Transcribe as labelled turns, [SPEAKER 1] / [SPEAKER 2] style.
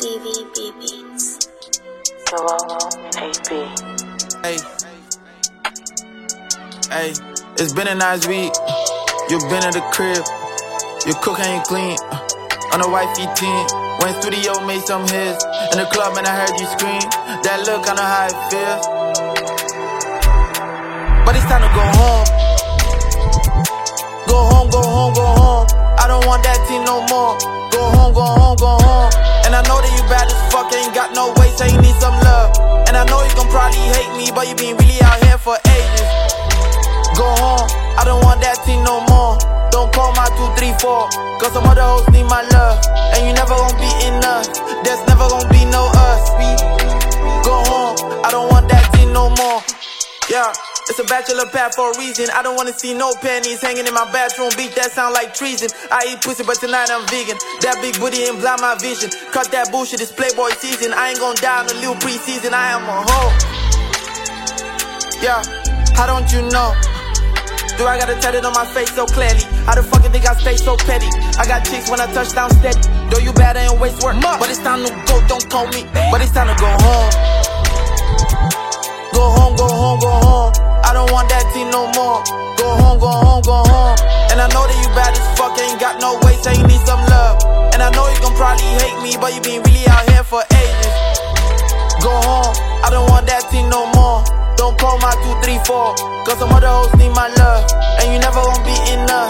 [SPEAKER 1] CVB Beats.
[SPEAKER 2] AB.
[SPEAKER 3] Hey, it's been a nice week. You been at the crib. Your cook ain't clean. On the wifey team. Went studio, made some hits. In the club, man, I heard you scream. That look, I know how it feels. But it's time to go home. Go home, go home, go home. I don't want that team no more. Go home, go home, go home. And I know that you bad as fuck, ain't got no waist, so you need some love. And I know you gon' probably hate me, but you been really out here for ages. Go home, I don't want that team no more. Don't call my 2, 3, 4, cause some other hoes need my love. And you never gon' be enough, there's never gon' be no us. Go home, I don't want that team no more. Yeah, it's a bachelor pad for a reason. I don't wanna see no panties hanging in my bathroom. Beat that sound like treason. I eat pussy but tonight I'm vegan. That big booty ain't blind my vision. Cut that bullshit, it's Playboy season. I ain't gon' die in a little preseason. I am a hoe. Yeah, how don't you know? Do I gotta tell it on my face so clearly? How the fuck you think I stay so petty? I got chicks when I touch down steady. Though you bad, I ain't waste work. But it's time to go, don't call me. But it's time to go home. Go home, go home, go home. I don't want that team no more. Go home, go home, go home. And I know that you bad as fuck, ain't got no waist, so you need some love. And I know you gon' probably hate me, but you been really out here for ages. Go home, I don't want that team no more. Don't call my 2, 3, 4, cause some other hoes need my love. And you never gon' be enough.